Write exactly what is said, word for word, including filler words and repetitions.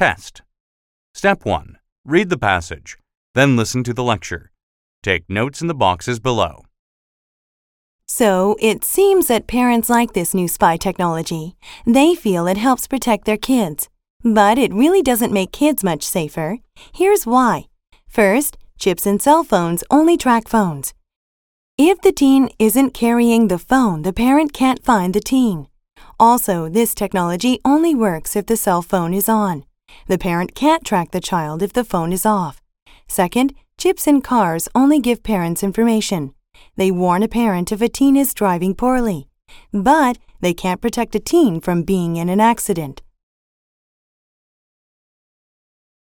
Test. Step one. Read the passage, then listen to the lecture. Take notes in the boxes below. So, it seems that parents like this new spy technology. They feel it helps protect their kids. But it really doesn't make kids much safer. Here's why. First, chips in cell phones only track phones. If the teen isn't carrying the phone, the parent can't find the teen. Also, this technology only works if the cell phone is on. The parent can't track the child if the phone is off. Second, chips in cars only give parents information. They warn a parent if a teen is driving poorly. But they can't protect a teen from being in an accident.